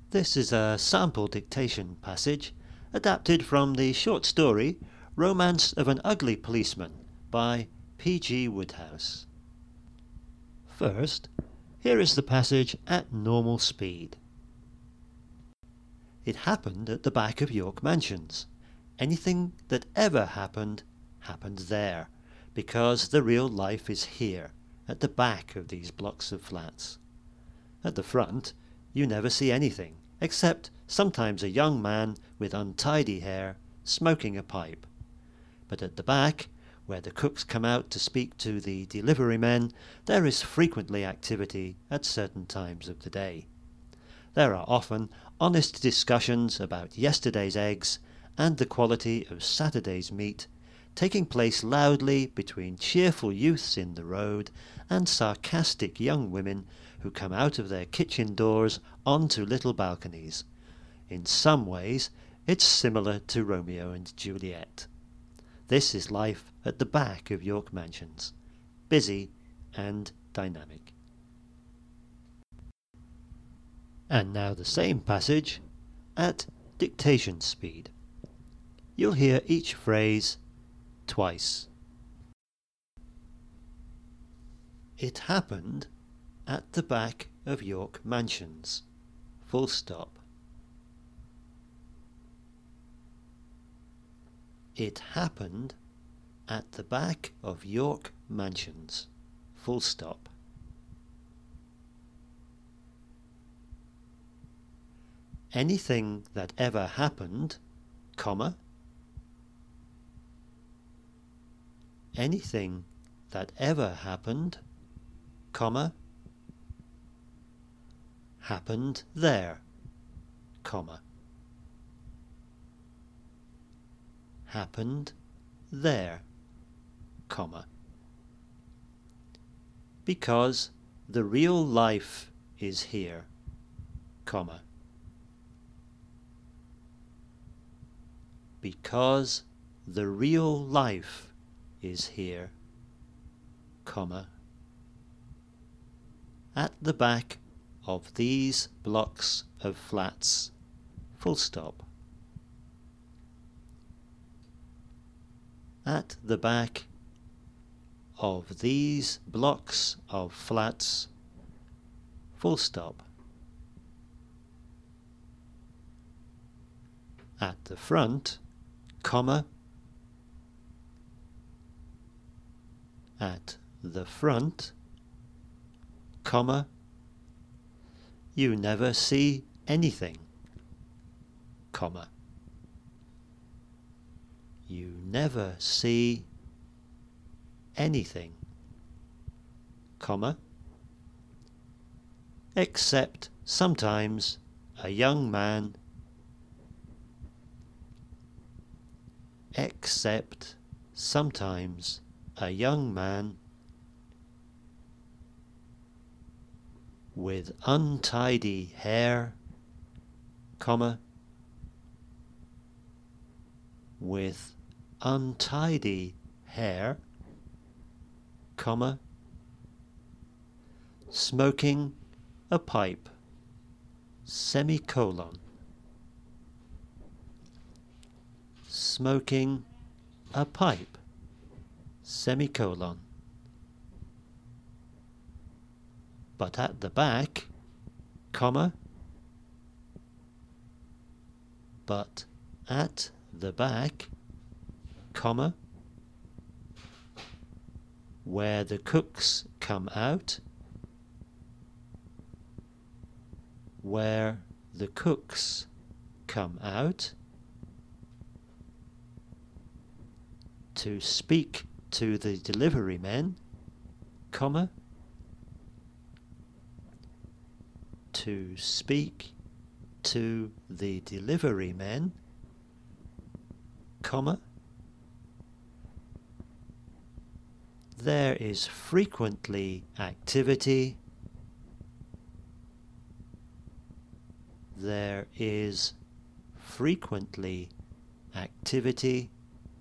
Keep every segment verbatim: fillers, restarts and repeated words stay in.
This is a sample dictation passage adapted from the short story Romance of an Ugly Policeman by P G Wodehouse. First, here is the passage at normal speed. It happened at the back of York Mansions. Anything that ever happened, happened there, because the real life is here, at the back of these blocks of flats. At the front, you never see anything, except sometimes a young man with untidy hair smoking a pipe. But at the back, where the cooks come out to speak to the delivery men, there is frequently activity at certain times of the day. There are often honest discussions about yesterday's eggs and the quality of Saturday's meat, taking place loudly between cheerful youths in the road and sarcastic young women who come out of their kitchen doors onto little balconies. In some ways, it's similar to Romeo and Juliet. This is life at the back of York Mansions, busy and dynamic. And now the same passage at dictation speed. You'll hear each phrase twice. It happened at the back of York Mansions. Full stop. It happened at the back of York Mansions. Full stop. Anything that ever happened, comma, anything that ever happened, comma, happened there, comma, happened there, comma, because the real life is here, comma, because the real life is here, comma, at the back of these blocks of flats, full stop. At the back of these blocks of flats, full stop. At the front, comma, at the front, comma, you never see anything, comma, you never see anything, comma, except sometimes a young man, except sometimes a young man with untidy hair, comma, with untidy hair, comma, smoking a pipe, semicolon, smoking a pipe, semicolon. But at the back, comma, but at the back, comma, where the cooks come out, where the cooks come out, to speak to the delivery men, comma, to speak to the delivery men, comma, there is frequently activity, there is frequently activity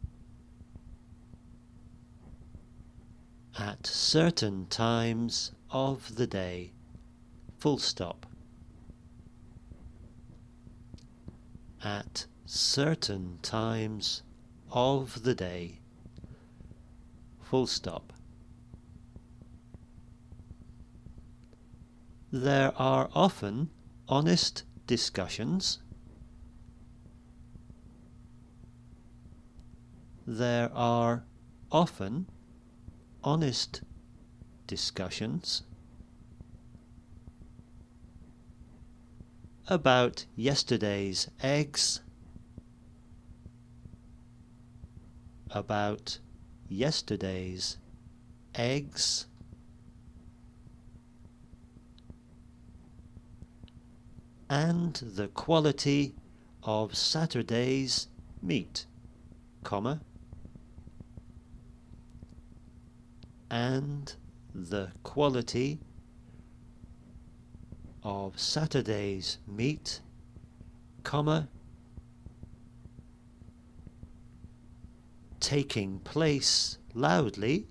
at certain times of the day, full stop. at certain times of the day. Full stop. There are often honest discussions. There are often honest discussions about yesterday's eggs, about yesterday's eggs, and the quality of Saturday's meat, comma, and the quality of Saturday's meat, comma, taking place loudly,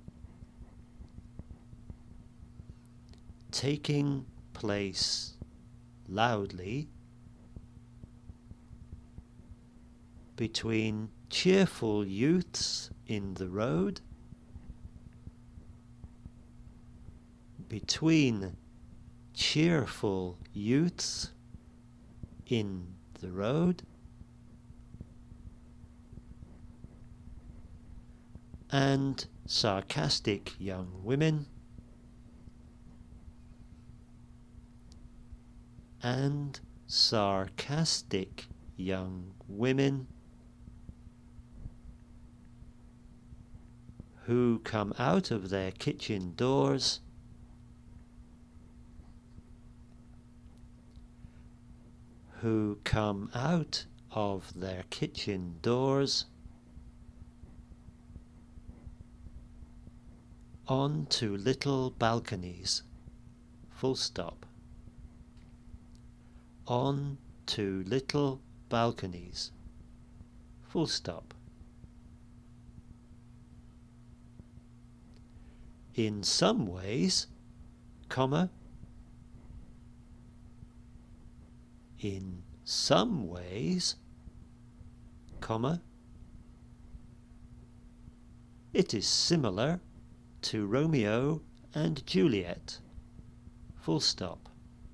taking place loudly between cheerful youths in the road, between cheerful youths in the road, and sarcastic young women, and sarcastic young women who come out of their kitchen doors who come out of their kitchen doors onto little balconies, full stop, on to little balconies, full stop. In some ways, comma, in some ways, comma, it is similar to Romeo and Juliet, full stop.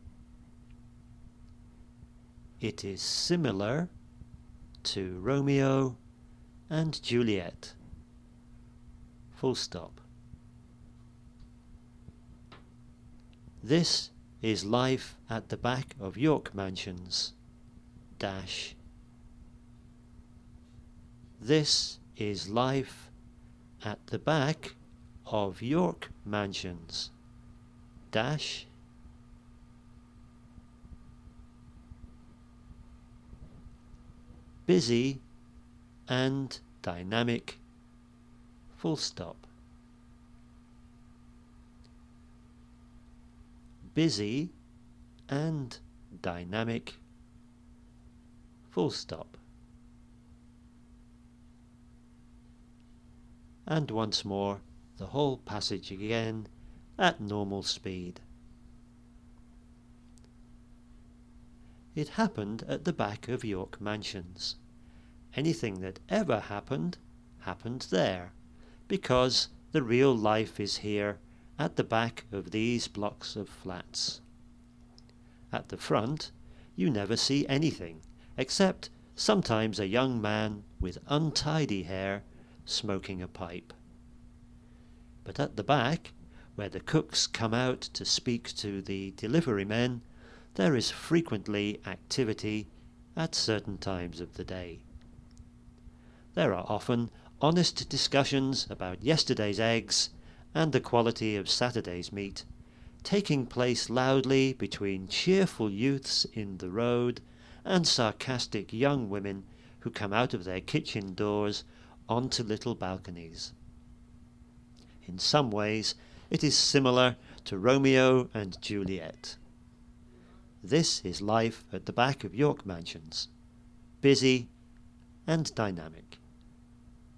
It is similar to Romeo and Juliet, full stop. This is life at the back of York Mansions, dash. This is life at the back of York Mansions, dash. Busy and dynamic, full stop. Busy and dynamic, full stop. And once more, the whole passage again at normal speed. It happened at the back of York Mansions. Anything that ever happened, happened there, because the real life is here at the back of these blocks of flats. At the front, you never see anything, except sometimes a young man with untidy hair smoking a pipe. But at the back, where the cooks come out to speak to the delivery men, there is frequently activity at certain times of the day. There are often honest discussions about yesterday's eggs and the quality of Saturday's meat, taking place loudly between cheerful youths in the road and sarcastic young women who come out of their kitchen doors onto little balconies. In some ways, it is similar to Romeo and Juliet. This is life at the back of York Mansions, busy and dynamic.